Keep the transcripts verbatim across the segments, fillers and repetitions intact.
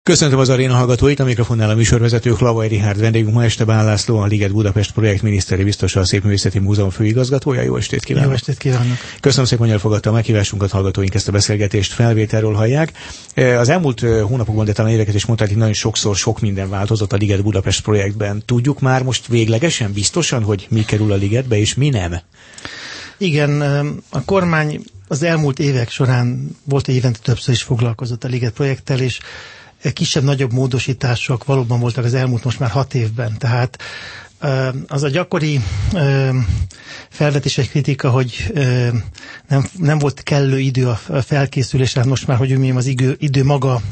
Köszöntöm az aréna hallgatóit, a mikrofonnál a műsorvezető Lavai Richárd, vendégünk ma este Bán László, a Liget Budapest projekt miniszteri biztosa, a Szépművészeti Múzeum főigazgatója. Jó estét kívánok! Jó estét kívánok! Köszönöm szépen, hogy elfogadta a meghívásunkat, hallgatóink ezt a beszélgetést felvételről hallják. Az elmúlt hónapokban, de talán éveket is mondták, hogy nagyon sokszor sok minden változott a Liget Budapest projektben. Tudjuk már most véglegesen, biztosan, hogy mi kerül a Ligetbe és mi nem? Igen, a kormány az elmúlt évek során volt, hogy évente többször is foglalkozott a Liget projekttel, és kisebb-nagyobb módosítások valóban voltak az elmúlt most már hat évben. Tehát az a gyakori felvetés egy kritika, hogy nem, nem volt kellő idő a felkészülésre, most már, hogy mondjam, az idő, idő maga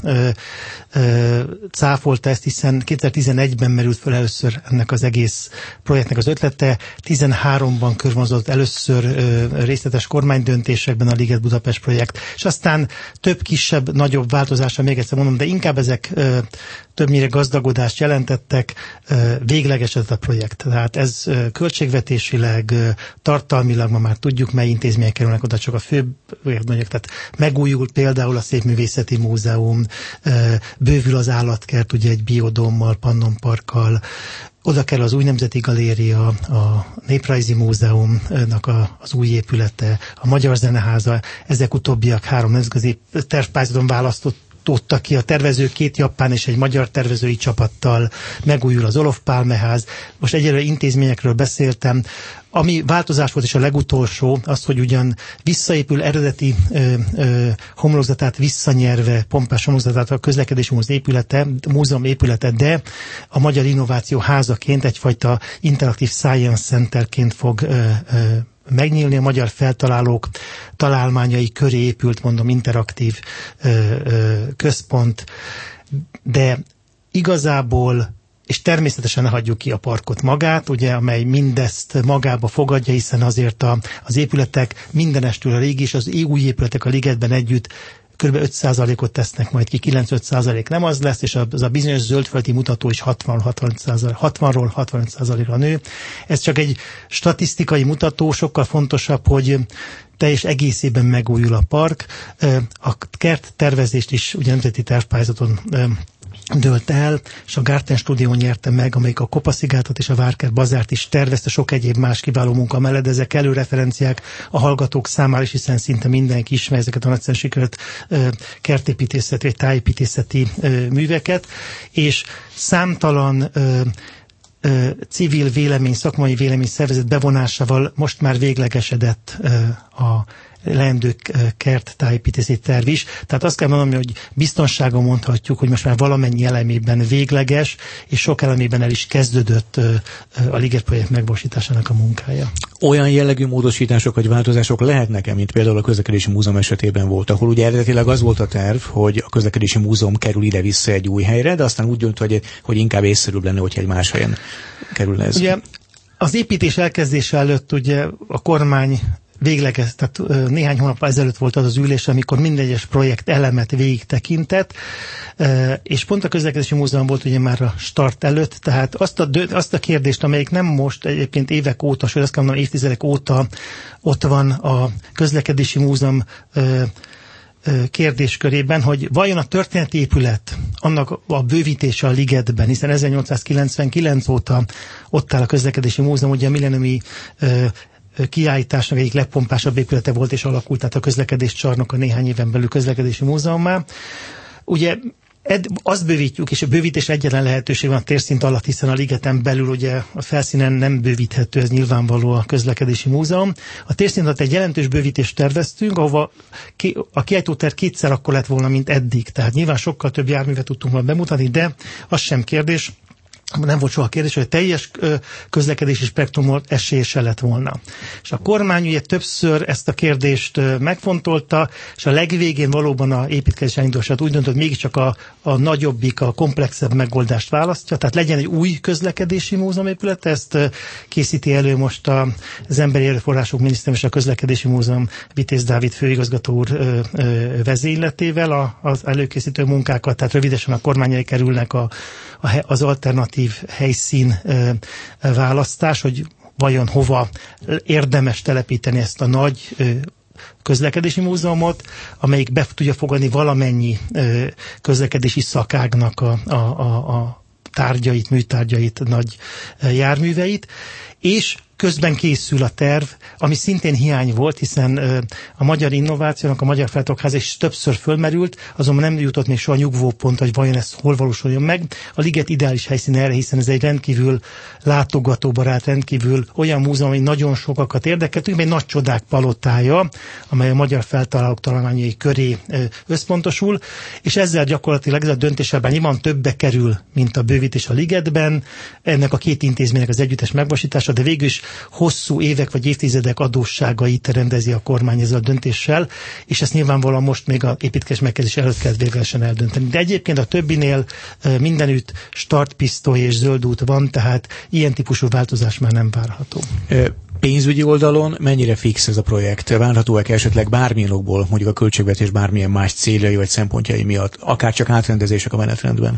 cáfolta ezt, hiszen kétezer-tizenegyben merült fel először ennek az egész projektnek az ötlete, tizenháromban körvonzott először részletes kormánydöntésekben a Liget Budapest projekt, és aztán több kisebb, nagyobb változásra, még egyszer mondom, de inkább ezek többnyire gazdagodást jelentettek, véglegesedett a projekt. Tehát ez költségvetésileg, tartalmilag ma már tudjuk, mely intézmények kerülnek oda, csak a fő, mondjuk, tehát megújult például a Szépművészeti Múzeum, bővül az állatkert, ugye egy biodómmal, Pannonparkkal, oda kell az új Nemzeti Galéria, a Néprajzi Múzeumnak a, az új épülete, a Magyar Zeneháza, ezek utóbbiak három nemzetközi tervpályázaton választott tudta ki a tervező két japán és egy magyar tervezői csapattal, megújul az Olof Pálmeház. Most egyelőre intézményekről beszéltem. Ami változás volt, és a legutolsó, az, hogy ugyan visszaépül eredeti ö, ö, homlokzatát visszanyerve, pompás homlokzatát a közlekedési múzeum épülete, múzeum épülete, de a Magyar Innováció Házaként egyfajta interaktív science centerként fog ö, ö, megnyílni, a magyar feltalálók találmányai köré épült, mondom, interaktív ö, ö, központ, de igazából, és természetesen ne hagyjuk ki a parkot magát, ugye, amely mindezt magába fogadja, hiszen azért a, az épületek mindenestől a régi és az új épületek a Ligetben együtt kb. öt százalékot tesznek majd ki, kilencvenöt százalék nem az lesz, és az a bizonyos zöldföldi mutató is hatvanról hatvanöt százalékra nő. Ez csak egy statisztikai mutató, sokkal fontosabb, hogy teljes egészében megújul a park. A kert tervezést is ugye nemzeti tervpályázaton dőlt el, és a Garten Studio nyerte meg, amelyik a Kopaszigátot és a Várkert Bazárt is tervezte, sok egyéb más kiváló munka mellett, de ezek előreferenciák a hallgatók számára is, hiszen szinte mindenki ismer ezeket a nagyszerűen sikerült kertépítészeti vagy tájépítészeti ö, műveket, és számtalan ö, ö, civil vélemény, szakmai vélemény szervezet bevonásával most már véglegesedett ö, a leendő kert tájépítési terv is. Tehát azt kell mondanom, hogy biztonságon mondhatjuk, hogy most már valamennyi elemében végleges, és sok elemében el is kezdődött a Liget projekt megvalósításának a munkája. Olyan jellegű módosítások vagy változások lehetnek-e, mint például a Közlekedési Múzeum esetében volt, ahol ugye eredetileg az volt a terv, hogy a Közlekedési Múzeum kerül ide-vissza egy új helyre, de aztán úgy dönt, hogy, hogy inkább észszerűbb lenne, hogyha egy más helyen kerülne ez. Ugye az építés elkezdése előtt ugye a kormány végleges, tehát néhány hónap ezelőtt volt az az ülés, amikor minden egyes projekt elemet végig tekintett, és pont a Közlekedési Múzeum volt ugye már a start előtt, tehát azt a, azt a kérdést, amelyik nem most, egyébként évek óta, sőt azt kell mondanom, évtizedek óta ott van a Közlekedési Múzeum kérdéskörében, hogy vajon a történeti épület, annak a bővítése a Ligetben, hiszen ezernyolcszázkilencvenkilenc óta ott áll a Közlekedési Múzeum, ugye a millenniumi kiállításnak egyik legpompásabb épülete volt és alakult, tehát a közlekedés csarnoka néhány éven belül Közlekedési Múzeummá. Ugye ed, azt bővítjük, és a bővítés egyetlen lehetőség van a térszint alatt, hiszen a Ligeten belül ugye a felszínen nem bővíthető, ez nyilvánvaló a Közlekedési Múzeum. A térszint alatt egy jelentős bővítést terveztünk, ahova a kiállítótér kétszer akkor lett volna, mint eddig. Tehát nyilván sokkal több járművet tudtunk volna bemutatni, de az sem kérdés, nem volt soha kérdés, hogy a teljes közlekedési spektrumon esélye lett volna. És a kormány ugye többször ezt a kérdést megfontolta, és a legvégén valóban a építkezés elindulását úgy döntött, hogy mégiscsak a, a nagyobbik, a komplexebb megoldást választja, tehát legyen egy új közlekedési múzeumépület, ezt készíti elő most a, az Emberi Erőforrások Minisztérium és a Közlekedési Múzeum Vitéz Dávid főigazgató úr ö, ö, vezényletével a, az előkészítő munkákat, tehát rövidesen a kormányai kerülnek a, a, az alternatív helyszín ö, választás, hogy vajon hova érdemes telepíteni ezt a nagy ö, közlekedési múzeumot, amelyik be tudja fogadni valamennyi közlekedési szakágnak a, a, a, a tárgyait, műtárgyait, nagy járműveit, és közben készül a terv, ami szintén hiány volt, hiszen a magyar innovációnak, a Magyar Feltartóháza is többször fölmerült, azonban nem jutott még soha nyugvópont, hogy vajon ez hol valósuljon meg. A liget ideális helyszín erre, hiszen ez egy rendkívül látogatóbarát, rendkívül olyan múzeum, ami nagyon sokakat érdekel, egy nagy csodák palotája, amely a magyar feltalálók találmányai köré összpontosul, és ezzel gyakorlatilag ez a döntésében nyilván többe kerül, mint a bővítés a ligetben, ennek a két intézménynek az együttes megvalósítása, de végül is hosszú évek vagy évtizedek adósságait rendezi a kormány ezzel a döntéssel, és ezt nyilvánvalóan most még az építkezés megkezdés előtt kell véglegesen eldönteni. De egyébként a többinél mindenütt startpisztoly és zöld út van, tehát ilyen típusú változás már nem várható. Pénzügyi oldalon mennyire fix ez a projekt? Várhatóak esetleg bármilyen okból, mondjuk a költségvetés bármilyen más céljai vagy szempontjai miatt, akár csak átrendezések a menetrendben?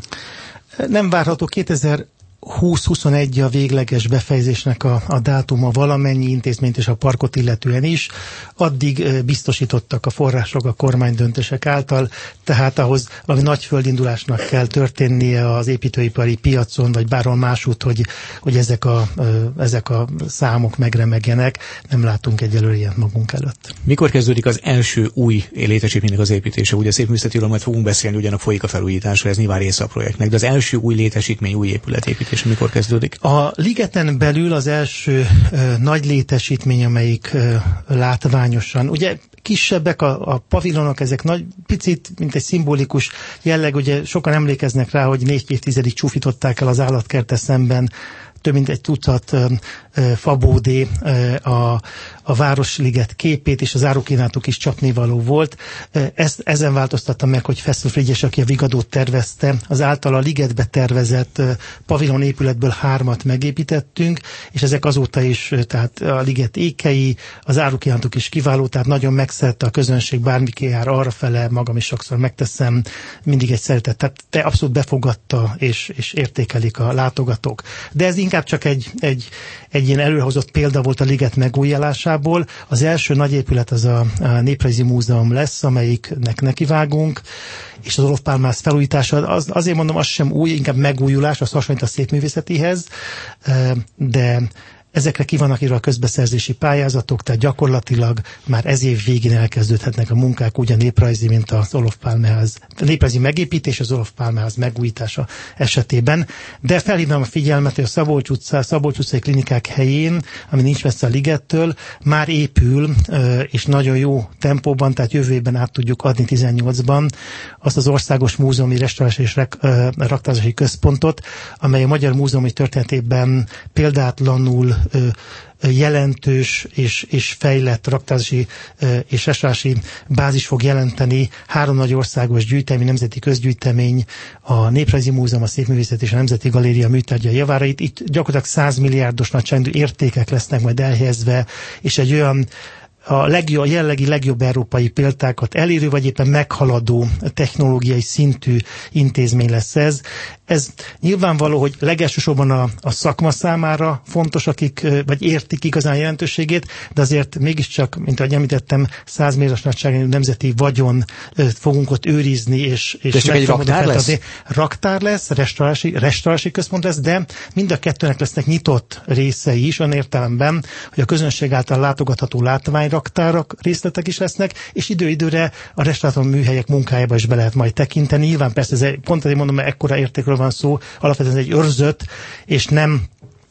Nem várható. kétezer-húsz-huszonegy a végleges befejezésnek a, a dátuma valamennyi intézményt és a parkot illetően is. Addig biztosítottak a források a kormánydöntések által, tehát ahhoz valami nagy földindulásnak kell történnie az építőipari piacon, vagy bárhol másút, hogy, hogy ezek, a, ezek a számok megremegjenek. Nem látunk egyelőre ilyen magunk előtt. Mikor kezdődik az első új létesítménynek az építése? Ugye Szépművészetiről majd fogunk beszélni, ugyanak folyik a felújításra, ez nyilván része a projektnek, de az első új létesítmény, új épületépítés mikor kezdődik? A ligeten belül az első ö, nagy létesítmény, amelyik ö, látványosan, ugye kisebbek a, a pavilonok, ezek nagy, picit, mint egy szimbolikus jelleg, ugye sokan emlékeznek rá, hogy négy évtizedig csúfították el az állatkerttel szemben több mint egy tucat ö, ö, fabódé ö, a, a Városliget képét, és az árukínálatuk is csapnivaló volt. Ezt, ezen változtatta meg, hogy Feszl Frigyes, aki a Vigadót tervezte, az által a ligetbe tervezett pavilon épületből hármat megépítettünk, és ezek azóta is, tehát a liget ékei, az árukínálatuk is kiváló, tehát nagyon megszerte a közönség, bármikor jár arrafele, magam is sokszor megteszem, mindig egy szeretet. Tehát te abszolút befogadta, és, és értékelik a látogatók. De ez inkább csak egy, egy, egy ilyen előrehozott példa volt a liget megújításából. Az első nagy épület az a, a Néprajzi Múzeum lesz, amelyiknek nekivágunk, és az Olof Pálmház felújítása, az, azért mondom, az sem új, inkább megújulás, az hasonlít a szépművészetihez, de ezekre ki vannak írva a közbeszerzési pályázatok, tehát gyakorlatilag már ez év végén elkezdődhetnek a munkák, úgy a néprajzi, mint az Olof Pálmház, a néprajzi megépítés, az Olof Pálmház megújítása esetében. De felhívnám a figyelmet, hogy a Szabolcs utca, Szabolcs utcai klinikák helyén, ami nincs messze a ligettől, már épül, és nagyon jó tempóban, tehát jövő évben át tudjuk adni tizennyolcban azt az Országos Múzeumi Restaurálási és Raktározási Központot, amely a magyar múzeumi történetében példátlanul jelentős és, és fejlett raktározási és restaurálási bázis fog jelenteni. Három nagy országos gyűjtemény, nemzeti közgyűjtemény, a Néprajzi Múzeum, a Szépművészet és a Nemzeti Galéria műtárgyai javára. Itt, itt gyakorlatilag száz milliárdos nagyságrendű értékek lesznek majd elhelyezve, és egy olyan a, legjobb, a jellegi legjobb európai példákat elérő, vagy éppen meghaladó technológiai szintű intézmény lesz ez. Ez nyilvánvaló, hogy legelsősorban a, a szakma számára fontos, akik vagy értik igazán jelentőségét, de azért mégiscsak, mint ahogy említettem, száz milliárdos nagyságrendű nemzeti vagyon fogunk ott őrizni, és, és egy raktár lesz? Raktár lesz, restaurálási, restaurálási központ lesz, de mind a kettőnek lesznek nyitott részei is, olyan értelemben, hogy a közönség által látogatható látványraktárak részletek is lesznek, és idő-időre a restaurátor műhelyek munkájába is be lehet majd tekinteni. Nyilván persze ez egy, pont azért mondom, mert ekkora értékről van szó, alapvetően ez egy őrzött, és nem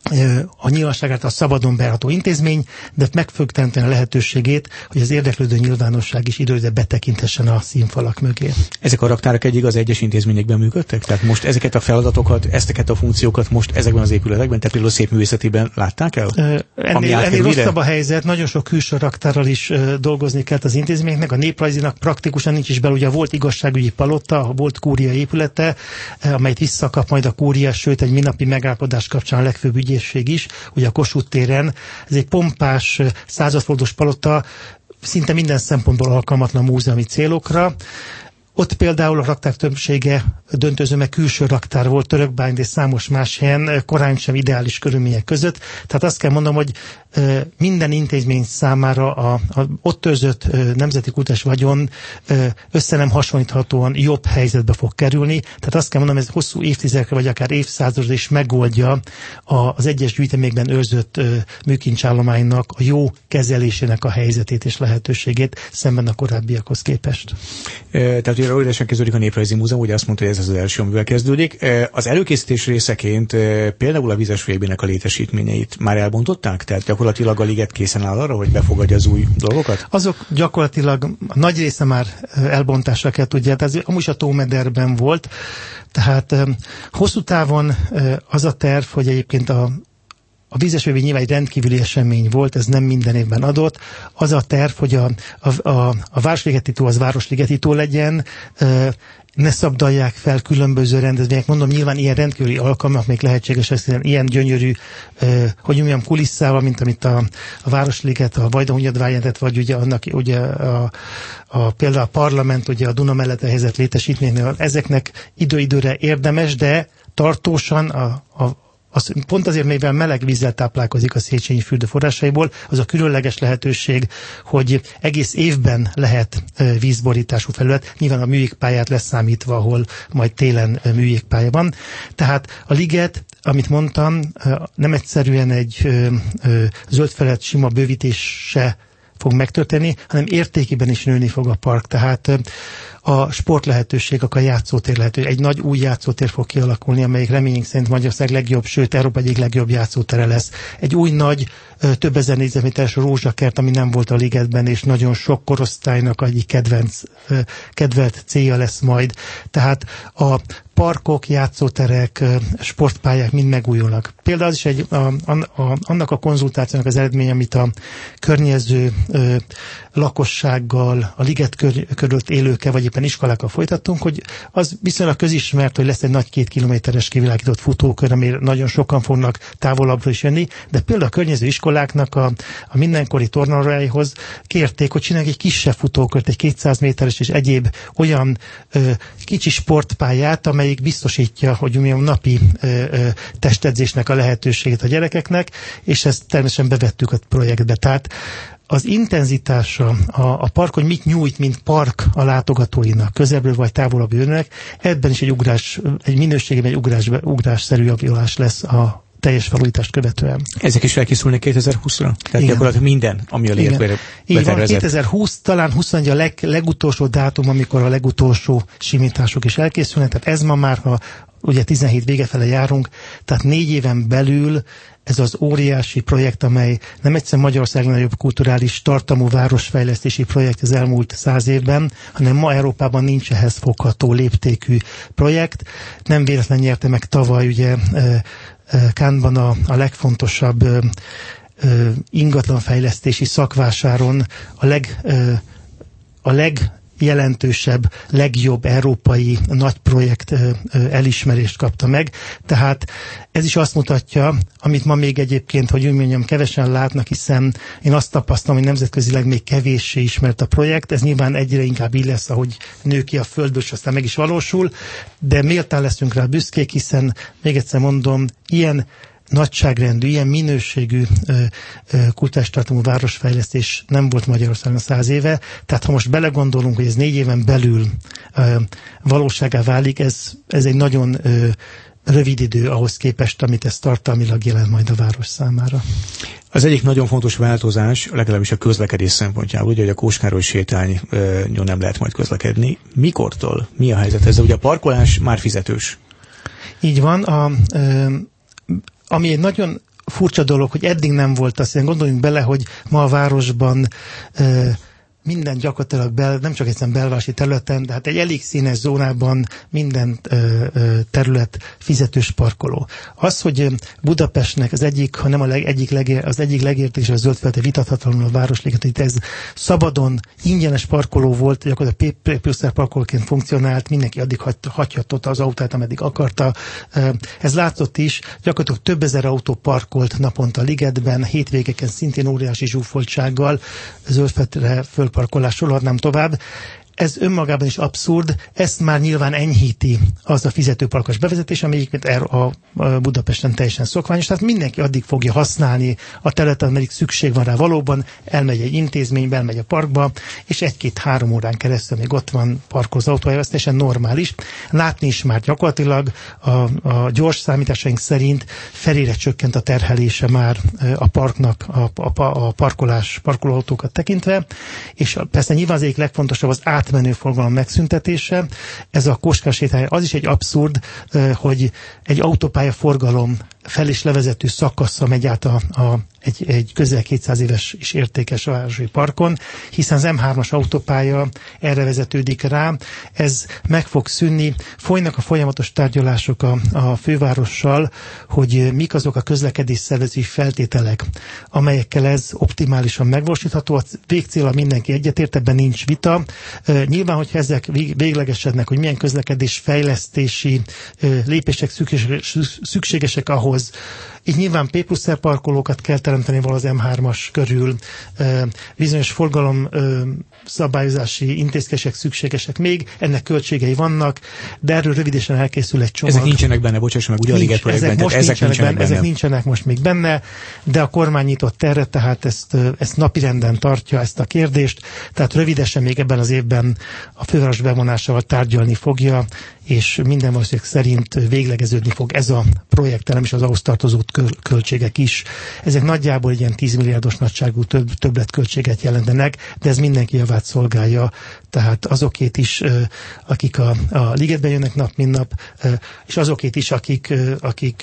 a nyilvánosságát a szabadon bejárató intézmény, de meg fog teremteni a lehetőségét, hogy az érdeklődő nyilvánosság is időre betekinthessen a színfalak mögé. Ezek a raktárak eddig az egyes intézményekben működtek? Tehát most ezeket a feladatokat, ezeket a funkciókat most ezekben az épületekben, tehát például a Szépművészetiben látták el? Ennél, ennél rosszabb a helyzet, nagyon sok külső raktárral is dolgozni kellett az intézményeknek, a Néprajzinak praktikusan nincs is belül, ugye volt igazságügyi palota, volt kúria épülete, amelyet visszakap majd a kúria, sőt egy mindennapi megállapodás kapcsán a legfőbb ügyészség is, ugye a Kossuth téren. Ez egy pompás, századfordulós palota, szinte minden szempontból alkalmatlan múzeumi célokra. Ott például a raktár többsége döntöző, meg külső raktár volt Törökbány, és számos más helyen, korán sem ideális körülmények között. Tehát azt kell mondom, hogy minden intézmény számára a, a ott őrzött nemzeti kulturális vagyon össze nem hasonlíthatóan jobb helyzetbe fog kerülni. Tehát azt kell mondanom, ez hosszú évtizedekre, vagy akár évszázadra is megoldja az egyes gyűjteményekben őrzött műkincsállománynak a jó kezelésének a helyzetét és lehetőségét szemben a korábbiakhoz képest. Tehát ugye rövidesen kezdődik a Néprajzi Múzeum, ugye azt mondta, hogy ez az első, amivel kezdődik. Az előkészítés részeként például a vizesfélbének a létesítményeit már elbontották? Tehát gyakorlatilag a liget készen áll arra, hogy befogadja az új dolgokat? Azok gyakorlatilag a nagy része már elbontásra kell tudja, ez amúgy a tómederben volt, tehát hosszú távon az a terv, hogy egyébként a A vízesfélvény nyilván egy rendkívüli esemény volt, ez nem minden évben adott. Az a terv, hogy a, a, a, a Városligeti tó az Városligeti tó legyen, ne szabdalják fel különböző rendezvények. Mondom, nyilván ilyen rendkívüli alkalmak még lehetséges, ilyen gyönyörű, hogy mondjam, kulisszával, mint amit a, a Városliget, a Vajdahunyad jelentett, vagy ugye annak ugye a, a, például a parlament, ugye a Duna mellett helyezett létesítménynél. Ezeknek idő-időre érdemes, de tartósan a, a Az, pont azért, mivel meleg vízzel táplálkozik a Széchenyi fürdő forrásaiból, az a különleges lehetőség, hogy egész évben lehet vízborítású felület, nyilván a műjégpályát leszámítva, ahol majd télen műjégpálya van. Tehát a liget, amit mondtam, nem egyszerűen egy zöld felület sima bővítése fog megtörténni, hanem értékében is nőni fog a park. Tehát a sport lehetőségek, a játszótér lehetőség. Egy nagy új játszótér fog kialakulni, amelyik reményünk szerint Magyarország legjobb, sőt Európa egyik legjobb játszótere lesz. Egy új nagy, több ezer négyzetméteres rózsakert, ami nem volt a ligetben, és nagyon sok korosztálynak egyik kedvenc, kedvelt célja lesz majd. Tehát a parkok, játszóterek, sportpályák mind megújulnak. Például az is egy, a, a, annak a konzultációnak az eredmény, amit a környező ö, lakossággal, a liget kör, körült élőkkel, vagy éppen iskolákkal folytattunk, hogy az viszonylag közismert, hogy lesz egy nagy két kilométeres kivilágított futókör, amire nagyon sokan fognak távolabbra is jönni, de például a környező iskoláknak a, a mindenkori tornaóráihoz kérték, hogy csinálják egy kisebb futókört, egy kétszáz méteres és egyéb olyan ö, kicsi sportpályát, amelyik biztosítja, hogy mi a napi ö, ö, testedzésnek a lehetőségét a gyerekeknek, és ezt természetesen bevettük a projektbe. Tehát az intenzitása, a, a park, hogy mit nyújt, mint park a látogatóinak, közelebbről vagy távolabb jönnek, ebben is egy ugrás, egy minőségében egy ugrás, ugrásszerű javulás lesz a teljes felújítást követően. Ezek is felkészülnek kétezer-húszra? Tehát gyakorlatilag minden, ami a ligetbe Így van, kétezer-húsz talán huszonegy a leg, legutolsó dátum, amikor a legutolsó simítások is elkészülnek, tehát ez ma már, ha ugye tizenhét vége fele járunk, tehát négy éven belül ez az óriási projekt, amely nem egyszer Magyarország nagyobb kulturális tartalmú városfejlesztési projekt az elmúlt száz évben, hanem ma Európában nincs ehhez fogható léptékű projekt. Nem véletlen nyerte meg tavaly ugye Cannes-ban a, a legfontosabb ö, ö, ingatlanfejlesztési szakvásáron a leg ö, a legjelentősebb, legjobb európai nagy projekt ö, ö, elismerést kapta meg. Tehát ez is azt mutatja, amit ma még egyébként, hogy úgy mondjam, kevesen látnak, hiszen én azt tapasztalom, hogy nemzetközileg még kevéssé ismert a projekt. Ez nyilván egyre inkább így lesz, ahogy nő ki a földből, és aztán meg is valósul, de méltán leszünk rá büszkék, hiszen még egyszer mondom, ilyen nagyságrendű, ilyen minőségű kulturális tartalmú városfejlesztés nem volt Magyarországon száz éve, tehát ha most belegondolunk, hogy ez négy éven belül ö, valóságá válik, ez, ez egy nagyon ö, rövid idő ahhoz képest, amit ez tartalmilag jelent majd a város számára. Az egyik nagyon fontos változás, legalábbis a közlekedés szempontjából, ugye, hogy a Kós-Károly sétányon nem lehet majd közlekedni. Mikortól? Mi a helyzet ezzel? Ugye a parkolás már fizetős. Így van. A, ö, ami egy nagyon furcsa dolog, hogy eddig nem volt azt, gondoljunk bele, hogy ma a városban ö, minden gyakorlatilag bel, nem csak egyszerűen belvárosi területen, de hát egy elég színes zónában minden ö, ö, terület fizetős parkoló. Az, hogy Budapestnek az egyik, ha nem a leg, egyik legér, az egyik legértékesebb zöld felülete vitathatatlanul a Városliget, hogy ez szabadon ingyenes parkoló volt, gyakorlatilag a P-osztály parkolóként funkcionált, mindenki addig hagyhatott az autót, ameddig akarta. Ez látszott is, gyakorlatilag több ezer autó parkolt naponta a ligetben, hétvégeken szintén óriási zsúfoltsággal, zöld felületre fölparkolásról adnám tovább. ez önmagában is abszurd, ezt már nyilván enyhíti az a fizetőparkos bevezetés, ami a Budapesten teljesen szokványos, tehát mindenki addig fogja használni a területet, amelyik szükség van rá valóban, elmegy egy intézménybe, elmegy a parkba, és egy-két-három órán keresztül még ott van parkoló az autója, ez teljesen normális. Látni is már gyakorlatilag a, a gyors számításaink szerint felére csökkent a terhelése már a parknak, a, a, a parkolás, parkolóautókat tekintve, és persze nyilván az egyik legfontosabb az átmenő forgalom megszüntetése. Ez a Kóskár sétány, az is egy abszurd, hogy egy autópálya forgalom fel- és levezető szakasza megy át a, a, egy, egy közel kétszáz éves és értékes városi parkon, hiszen az em hármas autópálya erre vezetődik rá. Ez meg fog szűnni. Folynak a folyamatos tárgyalások a, a fővárossal, hogy mik azok a közlekedésszervezési feltételek, amelyekkel ez optimálisan megvalósítható. A végcéllal mindenki egyetért, ebben nincs vita. E, nyilván, hogyha ezek véglegesednek, hogy milyen közlekedés fejlesztési e, lépések szükségesek ahhoz, így nyilván P plusz R parkolókat kell teremteni valahol az em hármas körül, e, bizonyos forgalom e, szabályozási intézkedések szükségesek még, ennek költségei vannak, de erről rövidesen elkészül egy csomag. Ezek nincsenek benne, bocsáss meg, ugye a Liget projektben, ezek, most ezek nincsenek, nincsenek benne, benne. Ezek nincsenek most még benne, de a kormány nyitott erre, tehát ezt, ezt napirenden tartja, ezt a kérdést, tehát rövidesen még ebben az évben a főváros bevonásával tárgyalni fogja, és minden valószínűleg szerint véglegeződni fog ez a projektelem és az ahhoz tartozó költségek is. Ezek nagyjából ilyen tíz milliárdos nagyságú több, többletköltséget jelentenek, de ez mindenki javát szolgálja, tehát azokét is, akik a, a Ligetben jönnek nap, mint nap, és azokét is, akik, akik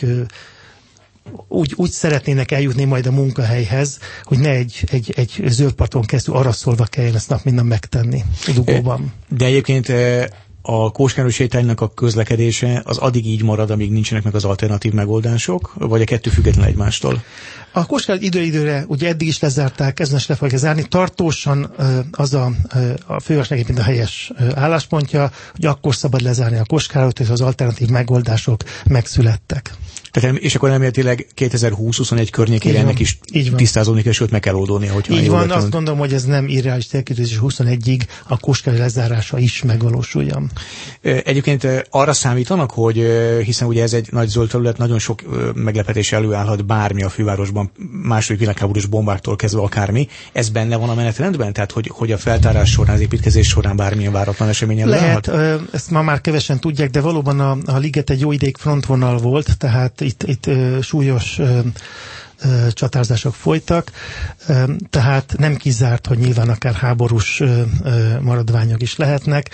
úgy, úgy szeretnének eljutni majd a munkahelyhez, hogy ne egy, egy, egy zöldparton keresztül arra szólva kelljen ezt nap, mint nap megtenni dugóban. De egyébként a Kóskároly sétánynak a közlekedése az addig így marad, amíg nincsenek meg az alternatív megoldások, vagy a kettő független egymástól? A Kóskárolyt idő-időre, ugye eddig is lezárták, ezen is le fogják zárni. Tartósan az a, a fővárosnak egyébként a helyes álláspontja, hogy akkor szabad lezárni a Kóskárolyt, és az alternatív megoldások megszülettek. Tehát, és akkor elméletileg kétezer-húsz-huszonegy környékére ennek is tisztázódni kell, sőt meg kell oldódnia, hogyha így van, vettem. Azt gondolom, hogy ez nem irreális célkitűzés, huszonegyig a Kóskároly lezárása is megvalósuljon. Egyébként arra számítanak, hogy hiszen ugye ez egy nagy zöld terület, nagyon sok meglepetés előállhat bármi a fővárosban, második világháborús bombáktól kezdve akármi. Ez benne van a menetrendben? Tehát, hogy, hogy a feltárás során, az építkezés során bármilyen váratlan esemény előállhat? Lehet, ezt ma már kevesen tudják, de valóban a, a Liget egy jó ideig frontvonal volt, tehát itt, itt ö, súlyos ö, ö, csatázások folytak, ö, tehát nem kizárt, hogy nyilván akár háborús ö, ö, maradványok is lehetnek.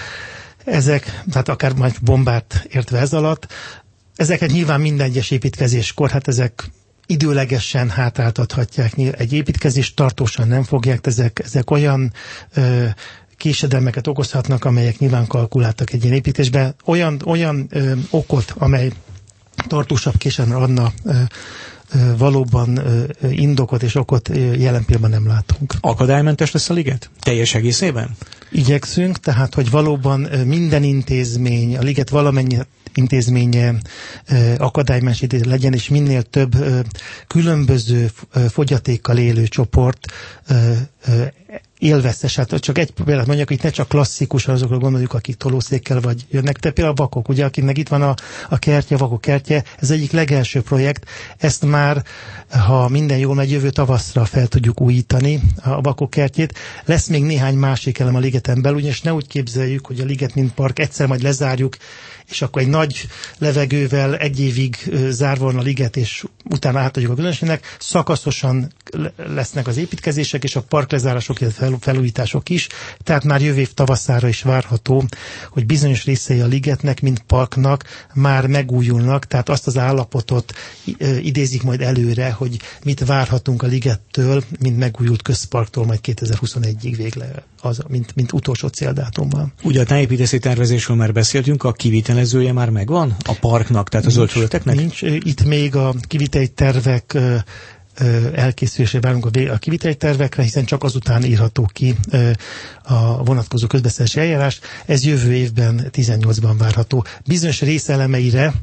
Ezek, tehát akár majd bombát értve ez alatt, ezeket nyilván minden egyes építkezéskor, hát ezek időlegesen hátráltathatják egy építkezést, tartósan nem fogják, ezek, ezek olyan ö, késedelmeket okozhatnak, amelyek nyilván kalkuláltak egy ilyen építésben. Olyan, olyan ö, okot, amely tartósabb késedelmre adna ö, ö, valóban ö, indokot és okot ö, jelen pillanatban nem látunk. Akadálymentes lesz a Liget? Teljes egészében? Igyekszünk, tehát, hogy valóban ö, minden intézmény, a Liget valamennyi intézménye akadálymentes legyen, és minél több ö, különböző ö, fogyatékkal élő csoport ö, ö, élveztes. Hát csak egy példát mondjak, hogy ne csak klasszikusan azokra gondoljuk, akik tolószékkel vagy jönnek, de például a vakok, ugye, akiknek itt van a, a kertje, a vakok kertje, ez egyik legelső projekt, ezt már, ha minden jól megy, jövő tavaszra fel tudjuk újítani a vakok kertjét. Lesz még néhány másik elem a Ligeten belül, és ne úgy képzeljük, hogy a Liget mint park egyszer majd lezárjuk, és akkor egy nagy levegővel egy évig zárva van a Liget, és utána átadjuk a közönségnek. Szakaszosan lesznek az építkezések, és a parklezárások, illetve felújítások is. Tehát már jövő év tavaszára is várható, hogy bizonyos részei a Ligetnek, mint parknak már megújulnak, tehát azt az állapotot idézik majd előre, hogy mit várhatunk a Ligettől, mint megújult közparktól majd kétezer-huszonegyig végle, az, mint, mint utolsó céldátummal. Ugye a tájépítési tervezésről már beszéltünk, a kivitelezője már megvan a parknak, tehát a zöld területeknek? Nincs, itt még a kiviteli tervek elkészülésre várunk a kiviteli tervekre, hiszen csak azután írható ki a vonatkozó közbeszerzési eljárást. Ez jövő évben tizennyolcban várható. Bizonyos részelemeire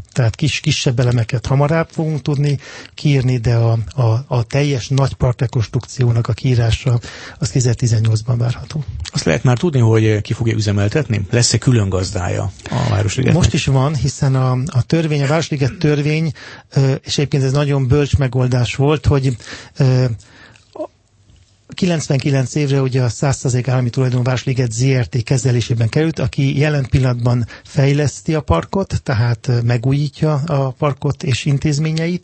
Tehát kis, kisebb elemeket hamarabb fogunk tudni kiírni, de a, a, a teljes nagy parkrekonstrukciónak a kiírása az kétezer-tizennyolcban várható. Azt lehet már tudni, hogy ki fogja üzemeltetni? Lesz-e külön gazdája a Városligetnek? Most is van, hiszen a, a törvény, a Városliget törvény, és egyébként ez nagyon bölcs megoldás volt, hogy kilencvenkilenc évre ugye a száz százalék állami tulajdonú Városliget zé er té kezelésében került, aki jelen pillanatban fejleszti a parkot, tehát megújítja a parkot és intézményeit,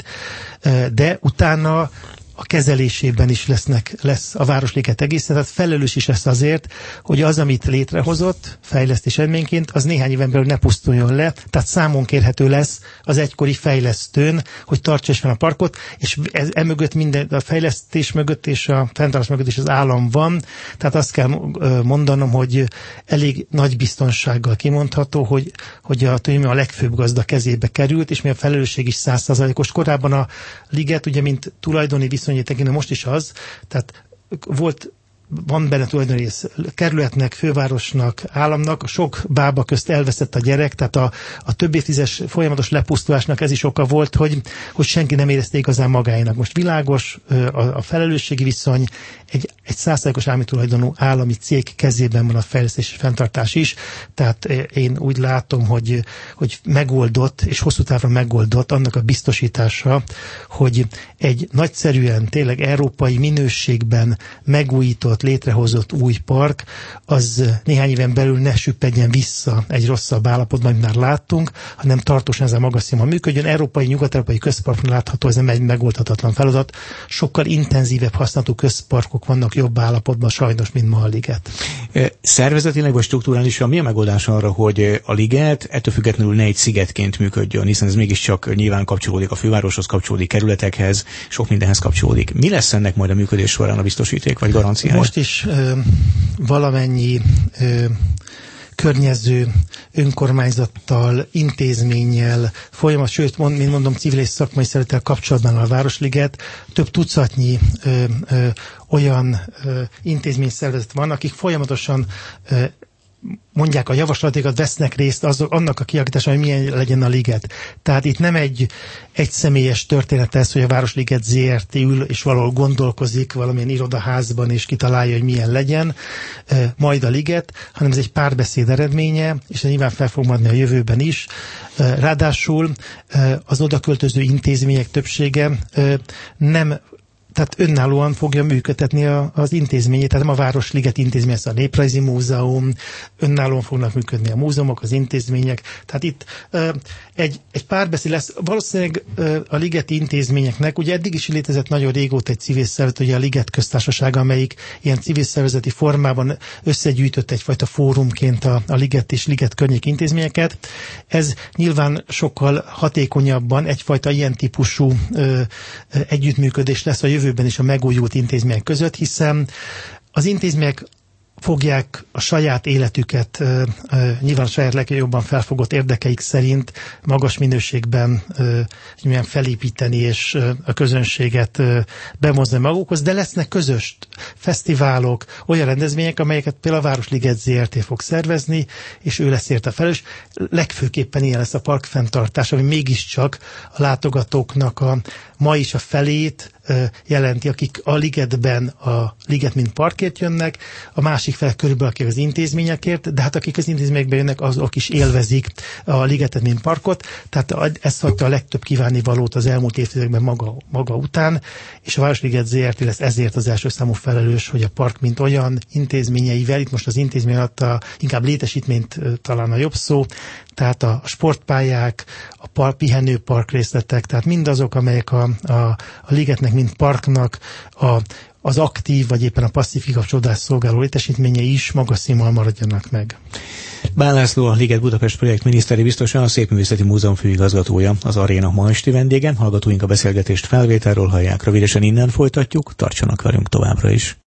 de utána a kezelésében is lesznek, lesz a Városliget egészen, tehát felelős is lesz azért, hogy az, amit létrehozott fejlesztés eredményként, az néhány éven belül ne pusztuljon le, tehát számon kérhető lesz az egykori fejlesztőn, hogy tartsa is fel a parkot, és ez, emögött minden, a fejlesztés mögött és a fenntartás mögött is az állam van, tehát azt kell mondanom, hogy elég nagy biztonsággal kimondható, hogy, hogy a, a legfőbb gazda kezébe került, és mi a felelősség is száz százalékos. Korábban a liget, ugye, mint tulajdoni viszonyíték, most is az, tehát volt, van benne tulajdonrész kerületnek, fővárosnak, államnak, sok bába közt elveszett a gyerek, tehát a, a több évtizedes folyamatos lepusztulásnak ez is oka volt, hogy, hogy senki nem érezte igazán magáénak. Most világos a, a felelősségi viszony, egy, egy százszázalékos állami tulajdonú állami cég kezében van a fejlesztés és fenntartás is, tehát én úgy látom, hogy, hogy megoldott, és hosszú távra megoldott annak a biztosítása, hogy egy nagyszerűen, tényleg európai minőségben megújított, létrehozott új park, az néhány éven belül ne süppedjen vissza egy rosszabb állapotban, amit már láttunk, hanem tartósan ez a magas színvonalon működjön. Európai, nyugat-európai közparkon látható, ez nem egy megoldhatatlan feladat. Sokkal intenzívebb használatú közparkok vannak jobb állapotban sajnos, mint ma a liget. Szervezetileg vagy strukturálisan mi a megoldás arra, hogy a liget ettől függetlenül ne egy szigetként működjön, hiszen ez mégiscsak nyilván kapcsolódik a fővároshoz, kapcsolódik kerületekhez, sok mindenhez kapcsolódik. Mi lesz ennek majd a működés során a biztosíték vagy garanciája? Most is ö, valamennyi ö, környező önkormányzattal, intézménnyel, folyamat, sőt, mond, mint mondom, civil és szakmai szeretettel kapcsolatban a Városliget több tucatnyi ö, ö, olyan ö, intézményszervezet van, akik folyamatosan ö, mondják a javaslatokat, vesznek részt azok, annak a kialakítása, hogy milyen legyen a liget. Tehát itt nem egy egyszemélyes történet ez, hogy a Városliget zé er té ül és valahol gondolkozik valamilyen irodaházban, és kitalálja, hogy milyen legyen e, majd a liget, hanem ez egy párbeszéd eredménye, és ez nyilván fel fog maradni a jövőben is. E, ráadásul e, az odaköltöző intézmények többsége e, nem tehát önállóan fogja működtetni a, az intézményét, tehát nem a Városliget intézmény, ez a Néprajzi Múzeum, önállóan fognak működni a múzeumok, az intézmények, tehát itt uh, egy, egy párbeszéd lesz. Valószínűleg uh, a ligeti intézményeknek, ugye eddig is létezett nagyon régóta egy civil szervezet, ugye a Liget Köztársaság, amelyik ilyen civil szervezeti formában összegyűjtött egyfajta fórumként a, a liget és liget környék intézményeket. Ez nyilván sokkal hatékonyabban egyfajta ilyen típusú uh, együttműködés lesz a jövőben is a megújult intézmények között, hiszen az intézmények fogják a saját életüket, uh, uh, nyilván a saját legjobban felfogott érdekeik szerint magas minőségben uh, milyen felépíteni és uh, a közönséget uh, bemozdani magukhoz, de lesznek közös fesztiválok, olyan rendezvények, amelyeket például a Városliget zé er té fog szervezni, és ő lesz érte felelős. Legfőképpen ilyen lesz a parkfenntartás, ami mégiscsak a látogatóknak a ma is a felét jelenti, akik a ligetben a liget mint parkért jönnek, a másik fel körülbelül, akik az intézményekért, de hát akik az intézményekben jönnek, azok is élvezik a ligetet mint parkot, tehát ez hagyta a legtöbb kívánnivalót az elmúlt évtizedekben maga, maga után, és a Városliget zé er té lesz ezért az első számú felelős, hogy a park mint olyan intézményeivel, itt most az intézmény alatt a, inkább létesítményt talán a jobb szó, tehát a sportpályák, a park, pihenőpark részletek, tehát mindazok, amelyek a, a, a ligetnek, mint parknak a, az aktív, vagy éppen a passzív kikapcsolódás szolgáló létesítményei is magas színvonalon maradjanak meg. Bán László, a Liget Budapest projekt miniszteri biztosa, a Szépművészeti Múzeum főigazgatója, az aréna ma esti vendége. Hallgatóink a beszélgetést felvételről hallják. Rövidesen innen folytatjuk, tartsanak velünk továbbra is.